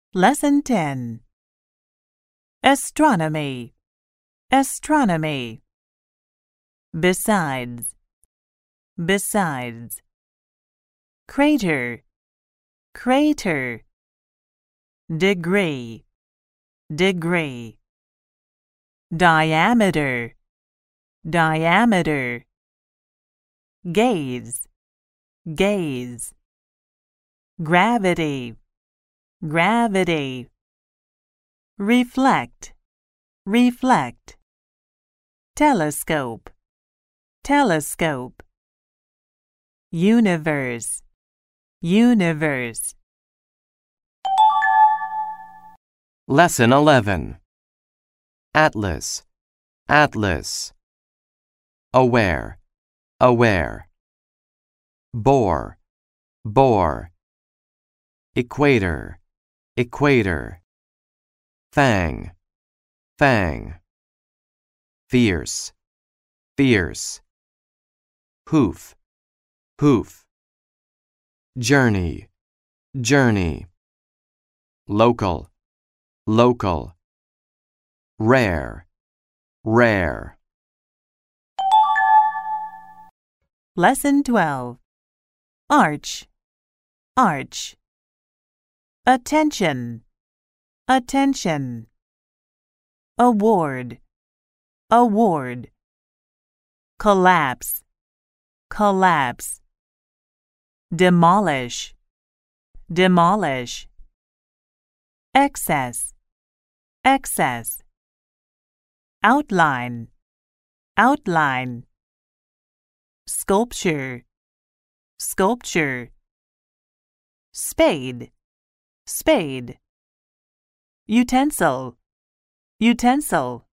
Lesson 10. Astronomy. Astronomy. Besides. Besides. Crater. Crater. Degree. Degree. Diameter. Diameter. Gaze. Gaze. Gravity. Gravity. Reflect. Reflect. Telescope. Telescope. Universe. Universe. Lesson 11. Atlas. Atlas. Aware. Aware. Bore. Bore. Equator. Equator. Fang. Fang. Fierce. Fierce. Hoof. Hoof. Journey. Journey. Local. Local. Rare. Rare. Lesson 12. Arch. Arch. Attention. Attention. Award. Award. Collapse. Collapse. Demolish. Demolish. Excess. Excess. Outline. Outline. Sculpture. Sculpture. Spade. Spade. Utensil. Utensil.